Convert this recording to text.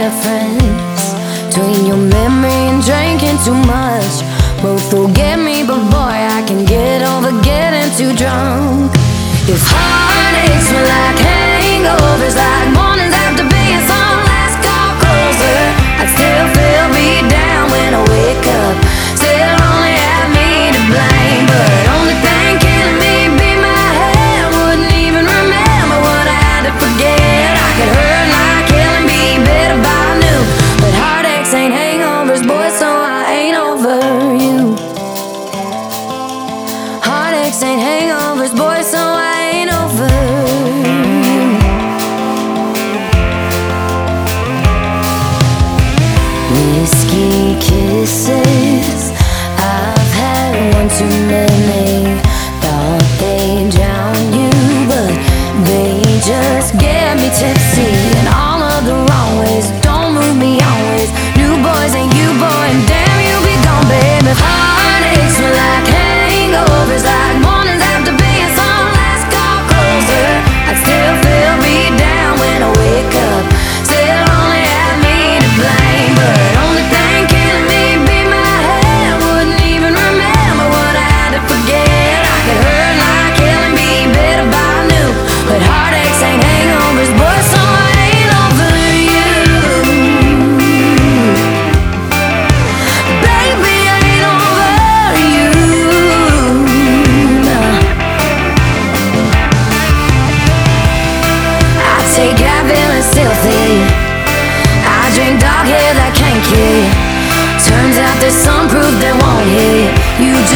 difference between your memory and drinking too much. Both will get me, but boy, I can get over getting too drunk. If heartaches were like hangovers, like mornings after being some last call closer, I'd still feel beat down when I wake up. Still only have me to blame, but only thing killing me be my head. I wouldn't even remember what I had to forget. I could hurt like hell and be bitter if I knew, but heartaches ain't hangovers, boy, so I ain't over you. Heartaches ain't hangovers, boy, so I ain't over you. Whiskey kisses, I've had one too many. Thought they drown you, but they just get me tipsy. And all of the wrong ways don't move me always. New boys ain't you, boy, and damn, you be gone, baby. Heartaches were like hangovers, like mornings after being some last call closer. I'd still feel beat down when I wake up. Still only have me to blame, but only thing killing me be my head. I wouldn't even remember what I had to forget. I could hurt like hell and be bitter if I knew, but heartaches ain't hangovers, boy, so I ain't over you. Baby, I ain't over you. No. I take Advil and still feel. I drink dog hair that can't kill you. Turns out there's some proof that won't hit you. You